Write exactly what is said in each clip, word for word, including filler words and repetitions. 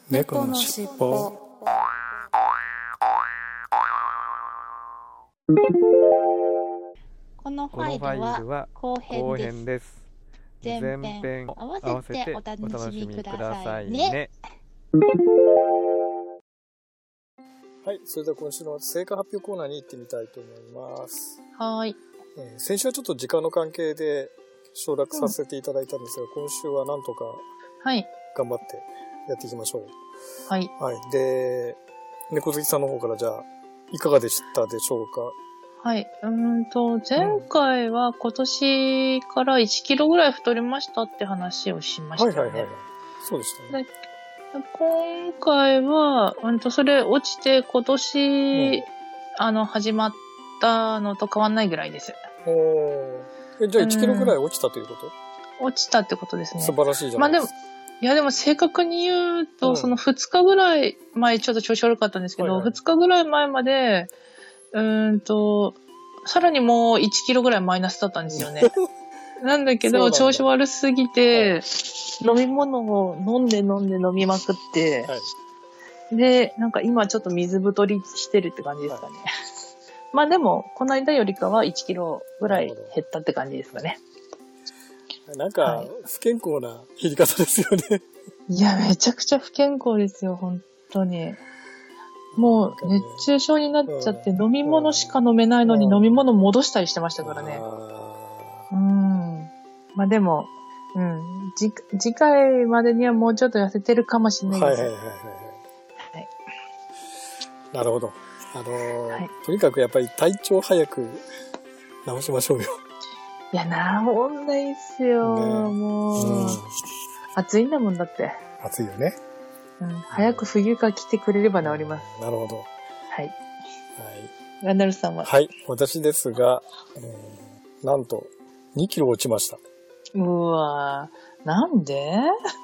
猫のしっぽ。 このファイルは後編です。前編合わせてお楽しみくださいね。 はい、それでは今週の成果発表コーナーに行ってみたいと思います。 はい、 えー、先週はちょっと時間の関係で省略させていただいたんですが、うん、今週はなんとか頑張ってやっていきましょう。 はい。 はい。で、猫好きさんの方からじゃあいかがでしたでしょうか。 はい。うーんと前回は今年からいちキロぐらい太りましたって話をしましたね。 はいはいはい。そうでしたね。 今回は、うんと、それ落ちて今年、うん、あの、始まったのと変わんないぐらいです。 おー。え、じゃあいちキロぐらい落ちたということ、 うん、落ちたってことですね。 素晴らしいじゃないですか。 まあでも、いやでも正確に言うと、 うん、 そのふつかぐらい前ちょっと調子悪かったんですけど、はいはい、ふつかぐらい前まで、うーんと、さらにもういちキロぐらいマイナスだったんですよね。なんだけど、調子悪すぎて、はい、飲み物を飲んで飲んで飲みまくって、はい、で、なんか今ちょっと水太りしてるって感じですかね。はい、まあでも、この間よりかはいちキロぐらい減ったって感じですかね。 なんか、不健康な減り方ですよね。 いや、めちゃくちゃ不健康ですよ、本当に。もう、熱中症になっちゃって、飲み物しか飲めないのに飲み物戻したりしてましたからね。うん。まあでも、うん。じ、次回までにはもうちょっと痩せてるかもしれないです。はいはいはいはい。はい、 なるほど。あのーはい、とにかくやっぱり体調早く治しましょうよ。 いや、治んないっすよ、ね、もう、うん。暑いんだもんだって。 暑いよね。 うん。早く冬が来てくれれば治ります。 なるほど。 はい。 はい。 ランダルさんは？ はい。私ですが、えー、なんとにキロ落ちました。 うわぁ。なんで？ え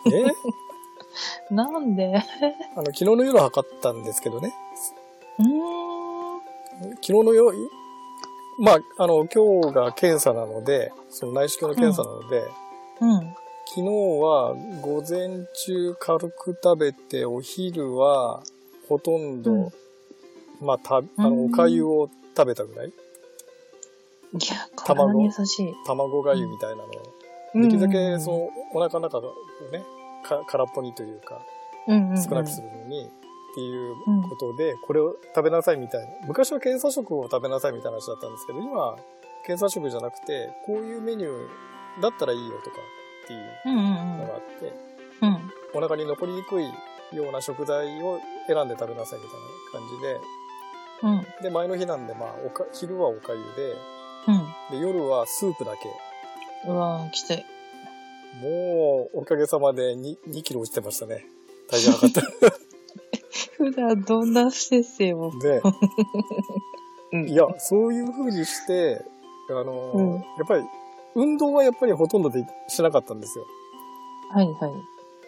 なんで？ あの、昨日の夜測ったんですけどね。 うーん。 昨日の夜、まあ、あの、今日が検査なので、その内視鏡の検査なので、 うん。うん、 昨日は午前中軽く食べて、お昼はほとんど、うん、まあ、た、あの、お粥を食べたぐらい。 いや、体に優しい。 卵粥みたいなのを、うん、できるだけ、その、お腹の中をね、か、空っぽにというか、うんうんうん、少なくするのに、っていうことで、これを食べなさいみたいな。昔は検査食を食べなさいみたいな話だったんですけど、今、検査食じゃなくて、こういうメニューだったらいいよとかっていうのがあって、 うんうんうん、 お腹に残りにくいような食材を選んで食べなさいみたいな感じで、うん、で、前の日なんで、まあ、おか、昼はおかゆで、うん、で、夜はスープだけ。 うわぁ、きつい。 もう、おかげさまで 2, 2キロ落ちてましたね。体重測った。 普段どんな不摂生を。 で、うん、いや、そういう風にして、あの、うん、やっぱり、運動はやっぱりほとんどでしなかったんですよ。 はいはい。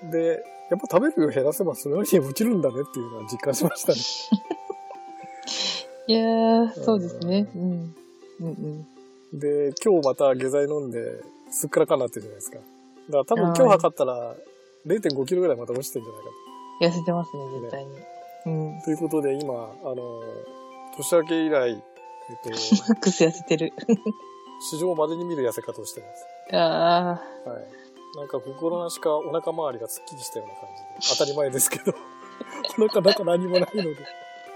で、やっぱ食べる量減らせばそれなりに落ちるんだねっていうのは実感しましたね。 いやー、そうですね。うん。うんうん。で、今日また下剤飲んで、すっからかになってるじゃないですか。だから多分今日測ったら れいてんごキロぐらいまた落ちてるんじゃないかと。 痩せてますね、絶対に。ね、うん。 ということで今、あの、年明け以来、えっと、 マックス痩せてる。 史上までに見る痩せ方をしてます。 ああ。はい。なんか心なしかお腹周りがスッキリしたような感じで、当たり前ですけど、お腹なんか何もないので。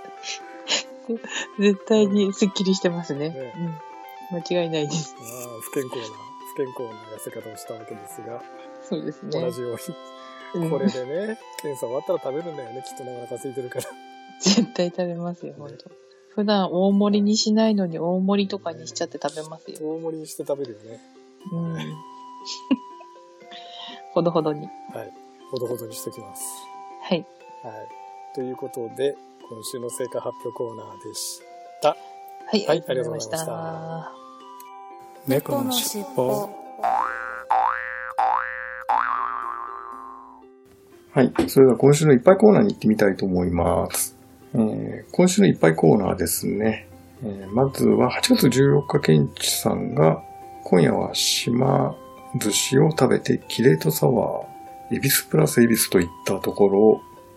絶対にスッキリしてますね。ね、うん。間違いないです。 まあ、不健康な、不健康な痩せ方をしたわけですが。 そうですね。 同じように。これでね、検査終わったら食べるんだよね、きっとなかなか空いてるから。 絶対食べますよ、ほんと。普段大盛りにしないのに大盛りとかにしちゃって食べますよ。 大盛りにして食べるよね。 うん。ほどほどに。 はい。ほどほどにしておきます。 はい。 はい。ということで、今週の成果発表コーナーでした。 はい。 はい、ありがとうございました。 猫のしっぽ。 はい。それでは今週のいっぱいコーナーに行ってみたいと思います。えー、今週のいっぱいコーナーですね。えー、まずははちがつじゅうよっか、ケンチさんが、今夜は島寿司を食べてキレートサワー、エビスプラスエビスといったところを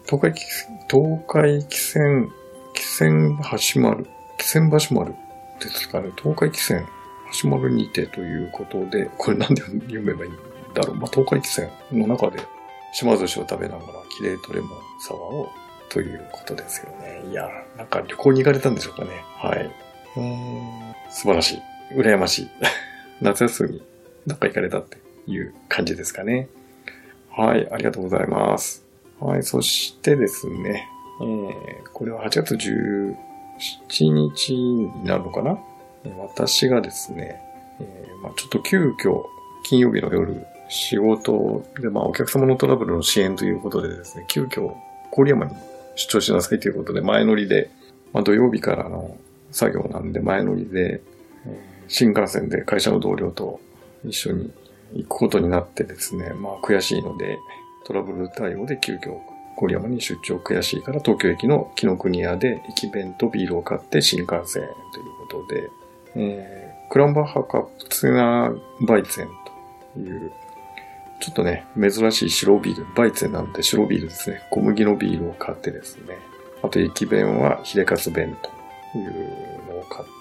東海、東海汽船、汽船橋丸、汽船橋丸ですかね。東海汽船橋丸にてということで、これなんで読めばいいんだろう。まあ、東海汽船の中で島寿司を食べながらキレートレモンサワーをということですよね。いやー、なんか旅行に行かれたんでしょうかね。はい。うーん、素晴らしい。羨ましい。夏休み、どっか行かれたっていう感じですかね。はい、ありがとうございます。はい、そしてですね、えー、これははちがつじゅうしちにちになるのかな。私がですね、えーまあ、ちょっと急遽金曜日の夜仕事で、まあ、お客様のトラブルの支援ということでですね、急遽郡山に出張しなさいということで前乗りで、まあ、土曜日からの作業なんで前乗りで、えー、新幹線で会社の同僚と一緒に行くことになってですね、まあ悔しいのでトラブル対応で急遽郡山に出張悔しいから東京駅の紀ノ国屋で駅弁とビールを買って新幹線ということで、えー、クランバッハカプツナバイツェンというちょっとね珍しい白ビール、バイツェンなので白ビールですね、小麦のビールを買ってですね、あと駅弁はヒレカツ弁というのを買って、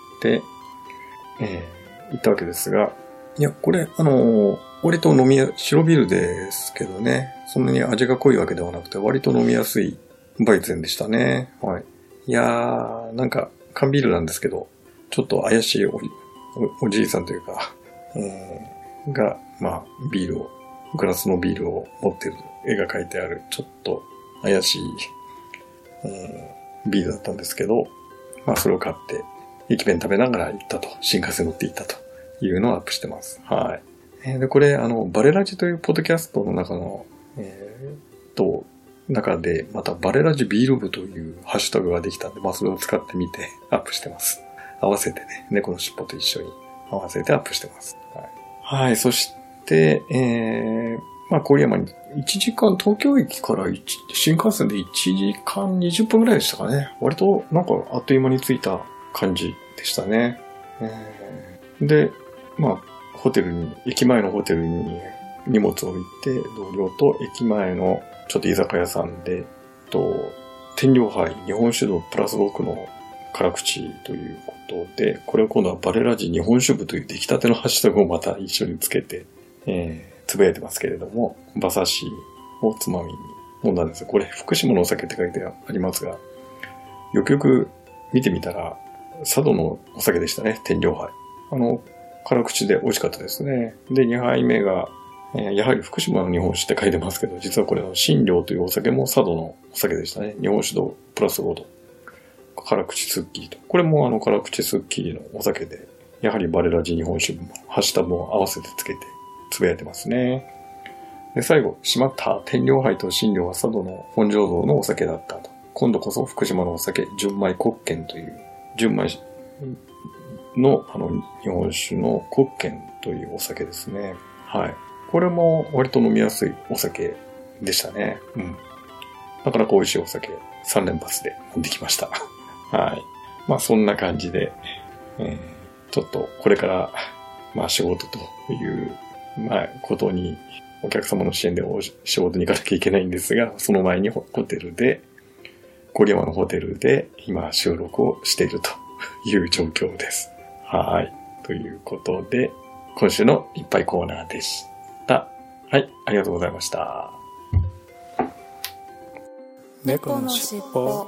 えー、行ったわけですが、いや、これ、あのー、割と飲みや、白ビールですけどね、そんなに味が濃いわけではなくて、割と飲みやすいバイゼンでしたね。はい。いやー、なんか、缶ビールなんですけど、ちょっと怪しい お, お, おじいさんというか、えー、が、まあ、ビールを、グラスのビールを持ってる絵が描いてある、ちょっと怪しい、えー、ビールだったんですけど、まあ、それを買って、駅弁食べながら行ったと、新幹線乗って行ったというのをアップしてます。はい。えー、で、これ、あの、バレラジというポッドキャストの中の、えー、と、中で、またバレラジビール部というハッシュタグができたんで、まあ、それを使ってみてアップしてます。合わせてね、猫の尻尾と一緒に合わせてアップしてます。はい。はい、そして、えー、まあ、郡山にいちじかん、東京駅から新幹線でいちじかんにじゅっぷんぐらいでしたかね。割と、なんか、あっという間に着いた感じでしたね。えー、で、まあ、ホテルに、駅前のホテルに荷物を置いて、同僚と駅前のちょっと居酒屋さんで、と、天領杯日本酒度プラスろくの辛口ということで、これを今度はバレラジ日本酒部という出来たてのハッシュタグをまた一緒につけて、えー、つぶやいてますけれども、馬刺しをつまみに飲んだんです。これ、福島のお酒って書いてありますが、よくよく見てみたら、佐渡のお酒でしたね、天領杯。あの、辛口で美味しかったですね。で、にはいめが、えー、やはり福島の日本酒って書いてますけど、実はこれの新良というお酒も佐渡のお酒でしたね。日本酒度プラスごど。辛口スッキリと。これもあの辛口スッキリのお酒で、やはりバレラジ日本酒もハッシュタグも合わせてつけてつぶやいてますね。で、最後、しまった。天領杯と新良は佐渡の本醸造のお酒だったと。今度こそ福島のお酒、純米黒剣という、純米のあの日本酒の黒剣というお酒ですね。はい。これも割と飲みやすいお酒でしたね。うん。なかなか美味しいお酒さん連発で飲んできました。はい。まあそんな感じで、えー、ちょっとこれからまあ仕事というまあことにお客様の支援で仕事に行かなきゃいけないんですが、その前にホテルで郡山のホテルで今収録をしているという状況です。はい。ということで、今週のいっぱいコーナーでした。はい。ありがとうございました。 猫のしっぽ。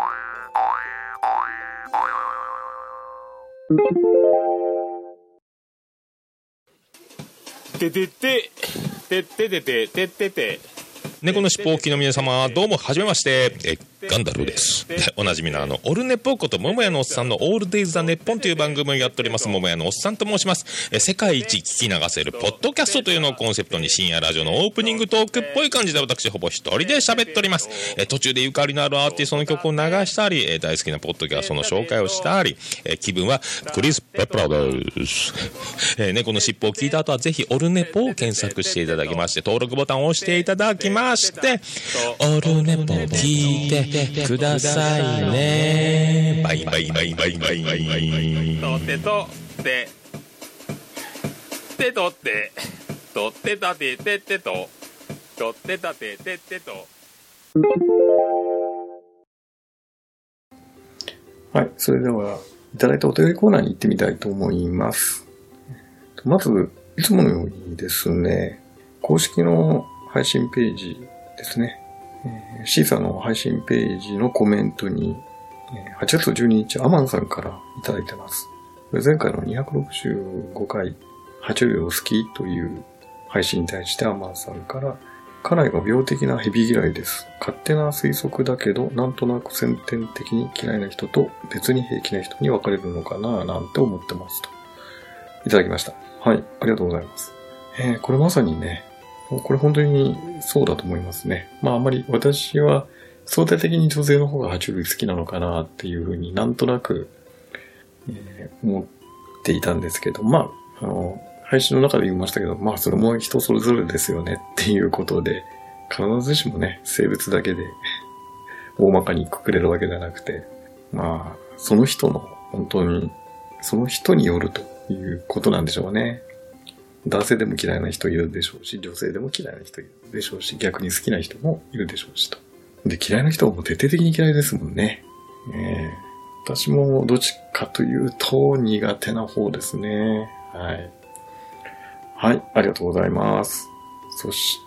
ててて、てててて、ててて。 猫のしっぽお聞きの皆様、どうもはじめまして、えガンダルです。おなじみのあのオルネポこと桃屋のおっさんのオールデイズ・ザ・ネッポンという番組をやっております桃屋のおっさんと申します。え世界一聞き流せるポッドキャストというのをコンセプトに深夜ラジオのオープニングトークっぽい感じで私ほぼ一人で喋っております。え途中でゆかりのあるアーティストの曲を流したり、え大好きなポッドキャストの紹介をしたり、え気分はクリス・ペプラーです。え猫のしっぽを聞いた後はぜひオルネポを検索していただきまして登録ボタンを押していただきましてオルネポ聞いてくださいね。バイバイバイバイバイバイ。 とってとっててとってとってたてててととってたてててと。 はい。それでは、いただいたお便りコーナーに行ってみたいと思います。まず、いつものようにですね、公式の配信ページですね。えー、シーサーの配信ページのコメントに、はちがつじゅうににち、アマンさんからいただいてます。前回のにひゃくろくじゅうごかい、爬虫類を好きという配信に対してアマンさんから、家内が病的なヘビ嫌いです。勝手な推測だけど、なんとなく先天的に嫌いな人と別に平気な人に分かれるのかななんて思ってますと。いただきました。はい、ありがとうございます。えー、これまさにね、これ本当にそうだと思いますね。まああんまり私は相対的に女性の方が爬虫類好きなのかなっていうふうになんとなく、えー、思っていたんですけど、まあ、あの、配信の中で言いましたけど、まあそれも人それぞれですよねっていうことで、必ずしもね、性別だけで大まかにくくれるわけじゃなくて、まあ、その人の本当に、その人によるということなんでしょうね。男性でも嫌いな人いるでしょうし、女性でも嫌いな人いるでしょうし、逆に好きな人もいるでしょうしと。で、嫌いな人はもう徹底的に嫌いですもんね。えー、私もどっちかというと苦手な方ですね。はい。はい、ありがとうございます。そして、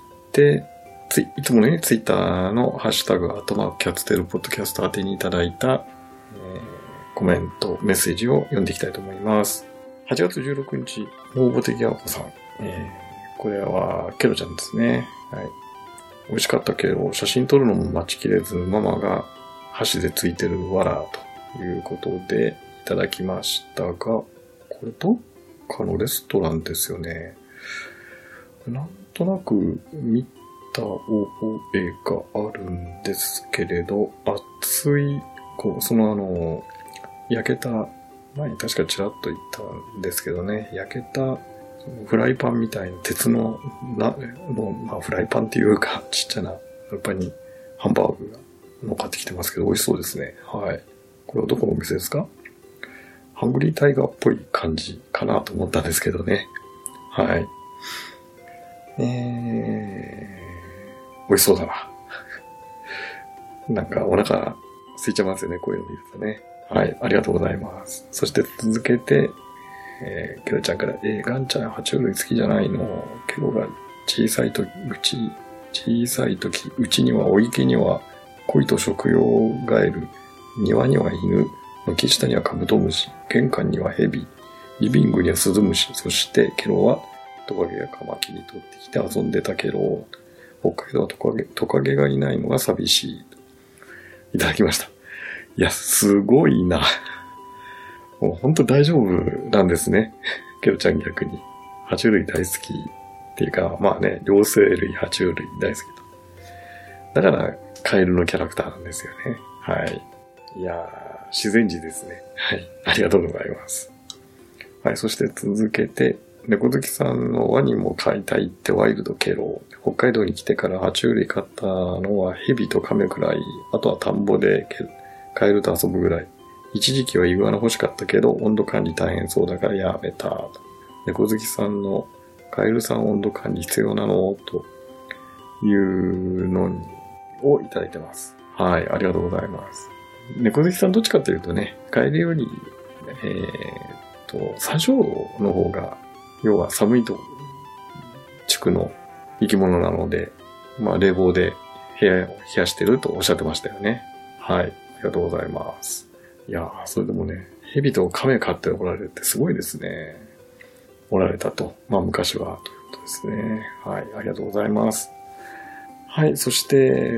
つい、いつものようにツイッターのハッシュタグ、アトマークキャッツテルポッドキャスト宛てにいただいた、えー、コメント、メッセージを読んでいきたいと思います。はちがつじゅうろくにち、応募的あこさん。えー、これは、ケロちゃんですね。はい。美味しかったけど、写真撮るのも待ちきれず、ママが箸でついてるわら、ということで、いただきましたが、これどっかのレストランですよね。なんとなく見た覚えがあるんですけれど、熱い、こう、そのあの、焼けた、前に確かちらっと言ったんですけどね、焼けたフライパンみたいな鉄の、な、の、まあフライパンっていうか、ちっちゃなフライパンにハンバーグが乗っかってきてますけど、美味しそうですね。はい。これはどこのお店ですか？ハングリータイガーっぽい感じかなと思ったんですけどね。はい。えー、美味しそうだな。なんかお腹空いちゃいますよね、こういうの見るとね。はい、ありがとうございます。そして続けて、えー、ケロちゃんから、えー、ガンちゃん爬虫類好きじゃないの？ケロが小さいとき、うち、小さいとき、うちにはお池には鯉と食用ガエル、庭には犬、軒下にはカブトムシ、玄関にはヘビ、リビングにはスズムシ、そしてケロはトカゲやカマキリ取ってきて遊んでたケロ。北海道はトカゲ、トカゲがいないのが寂しい。いただきました。いや、すごいな。もう本当大丈夫なんですね。ケロちゃん逆に。爬虫類大好きっていうか、まあね、両生類、爬虫類大好きと。だから、カエルのキャラクターなんですよね。はい。いやー、自然児ですね。はい。ありがとうございます。はい。そして続けて、猫好きさんのワニも飼いたいってワイルドケロ。北海道に来てから爬虫類飼ったのはヘビとカメくらい。あとは田んぼでカエルと遊ぶぐらい。一時期はイグアナ欲しかったけど、温度管理大変そうだからやめた。猫好きさんのカエルさん温度管理必要なのというのをいただいてます。はい。ありがとうございます。猫好きさんどっちかというとね、カエルより、えー、と、サジョウの方が、要は寒いと、地区の生き物なので、まあ冷房で部屋を冷やしてるとおっしゃってましたよね。はい。ありがとうございます。いやー、それでもね、ヘビとカメ飼っておられるってすごいですね。おられたと。まあ昔は、ということですね。はい。ありがとうございます。はい。そして、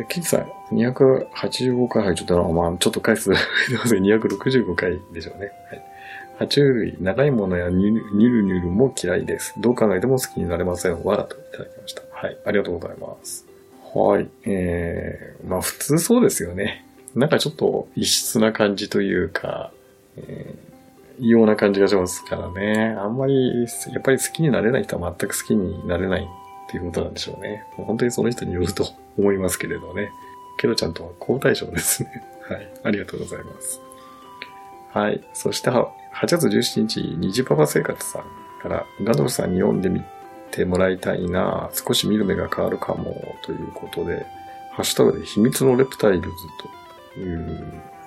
キキさん、にひゃくはちじゅうごかい入っちゃったのは、まあちょっと回数、にひゃくろくじゅうごかいでしょうね。はい。爬虫類、長いものやニュルニュルニュルも嫌いです。どう考えても好きになれません。わらといただきました。はい。ありがとうございます。はい。えー、まあ普通そうですよね。なんかちょっと異質な感じというか、えー、異様な感じがしますからね。あんまり、やっぱり好きになれない人は全く好きになれないっていうことなんでしょうね。本当にその人によると思いますけれどね。ケロちゃんとは好対象ですね。はい。ありがとうございます。はい。そしてはちがつじゅうしちにち、虹パパ生活さんから、ガドルさんに読んでみてもらいたいな、少し見る目が変わるかも、ということで、ハッシュタグで秘密のレプタイルズという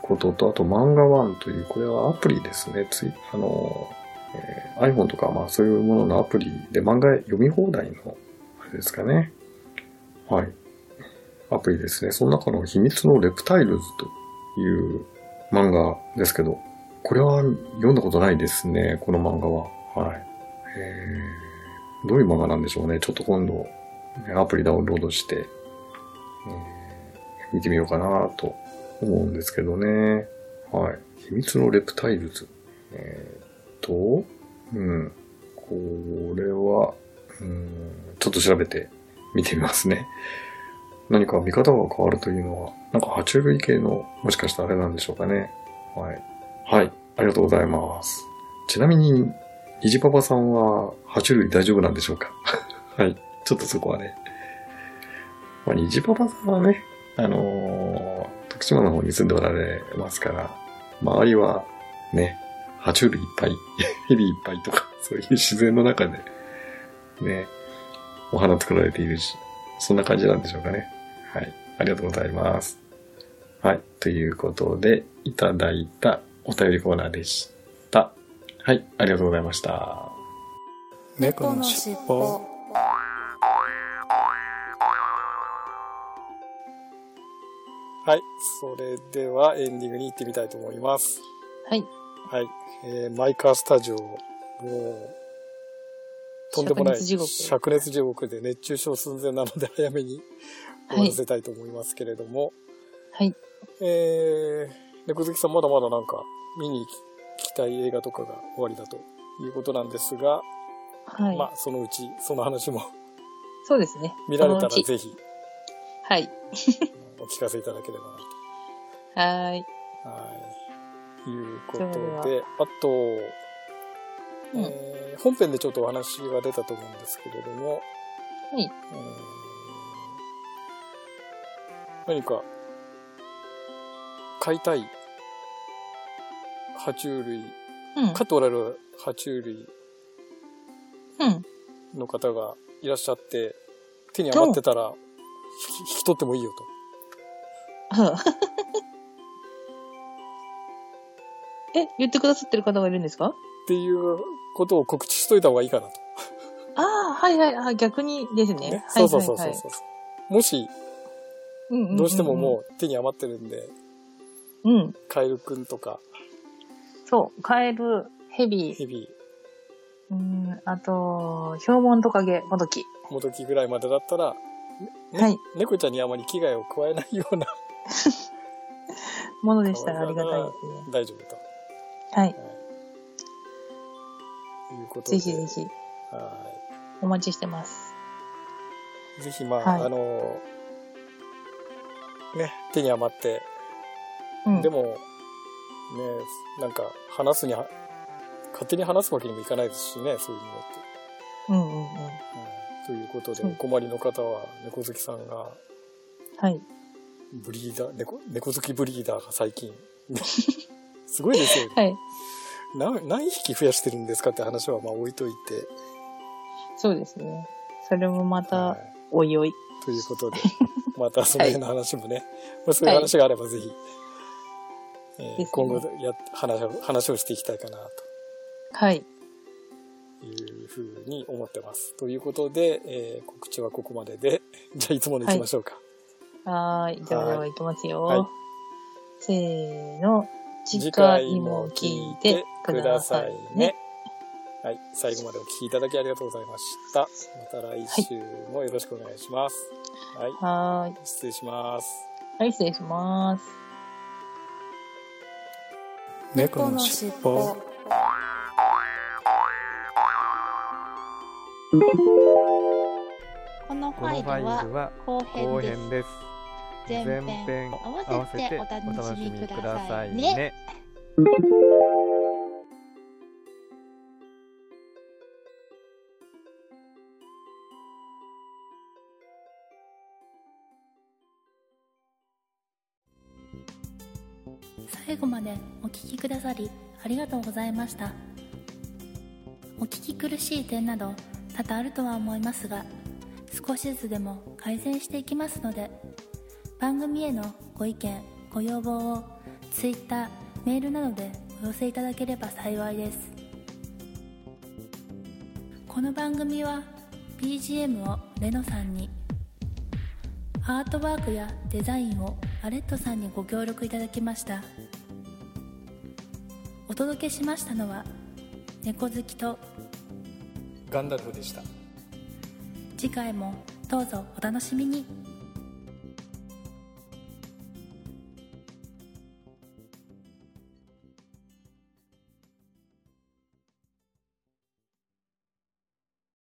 ことと、あと漫画ワンという、これはアプリですね。つい、あの、えー、iPhone とか、まあそういうもののアプリで漫画読み放題の、あれですかね。はい。アプリですね。その中の秘密のレプタイルズという漫画ですけど、これは読んだことないですね、この漫画は。はい。えー、どういう漫画なんでしょうね。ちょっと今度、アプリダウンロードして、えー、見てみようかなと思うんですけどね。はい。秘密のレプタイルズ。えー、と、うん。これは、うん、ちょっと調べてみてみますね。何か見方が変わるというのは、なんか爬虫類系の、もしかしたらあれなんでしょうかね。はい。はい。ありがとうございます。ちなみに、にじパパさんは、爬虫類大丈夫なんでしょうかはい。ちょっとそこはね。まあ、にじパパさんはね、あのー、徳島の方に住んでおられますから、周りは、ね、爬虫類いっぱい、ヘビいっぱいとか、そういう自然の中で、ね、お花作られているし、そんな感じなんでしょうかね。はい。ありがとうございます。はい。ということで、いただいたお便りコーナーでした。はい。ありがとうございました。 猫のしっぽ。 はい。それではエンディングに行ってみたいと思います。 はい。 はい。えー、マイカースタジオ、もう、とんでもない灼熱地獄で熱中症寸前なので早めに終わらせたいと思いますけれども。 はい。 えー、猫好きさんまだまだなんか見に行きたい映画とかが終わりだということなんですが、 はい。 まあそのうちその話もそうですね。 見られたらぜひ、 はい。 お聞かせいただければなと。はい。 はい。いうことで、あと、うんえー、本編でちょっとお話が出たと思うんですけれども、 はい。 えー、何か飼いたい爬虫類、うん、飼っておられる爬虫類の方がいらっしゃって、うん、手に余ってたら引き取ってもいいよと。 え、言ってくださってる方がいるんですか？ っていうことを告知しといた方がいいかなと。 ああ、はいはい、あ逆にですね。ねそうそうそうそうそう、はいはい。もし、どうしてももう手に余ってるんで、 うん。 カエルくんとか。 そう、カエル、ヘビ。 ヘビ。 うん、あと、ヒョウモントカゲ、モドキ。 モドキぐらいまでだったら、ね、はい。猫ちゃんにあまり危害を加えないようなものでしたらありがたいですね。 大丈夫と。 はい。はい、 いうことで。 ぜひぜひ。はい。お待ちしてます。 ぜひ、まあ、はい、あの、ね、手に余って、うん、でも、ね、なんか、話すには、勝手に話すわけにもいかないですしね、そういうのって。 うんうんうん。うん、 ということで、お困りの方は、猫好きさんが、 はい。 ブリーダー、猫、猫好きブリーダーが最近、すごいですよね。 はい。 な何匹増やしてるんですかって話はまあ置いといて。 そうですね。それもまた、おいおい。 ということで、またその辺の話もね、はい、まあ、そういう話があればぜひ、はいえー、今後や話を、話をしていきたいかなと。 はい。 いうふうに思ってます。ということで、えー、告知はここまでで、じゃあいつもの行きましょうか。 はい。はーい。ではでは行きますよ。はい、せーの。次回も聞いてくださいね。 はい。最後までお聞きいただきありがとうございました。また来週もよろしくお願いします。はい。 はい。 失礼します。 はい、失礼します。 猫のしっぽ。 このファイルは後編です。前編合わせてお楽しみくださいね。 最後までお聞きくださりありがとうございました。お聞き苦しい点など多々あるとは思いますが、少しずつでも改善していきますので、番組へのご意見ご要望を Twitter、メールなどでお寄せいただければ幸いです。この番組は ビージーエム をレノさんに、アートワークやデザインをアレットさんにご協力いただきました。お届けしましたのは猫好きとガンダルフでした。 次回もどうぞお楽しみに。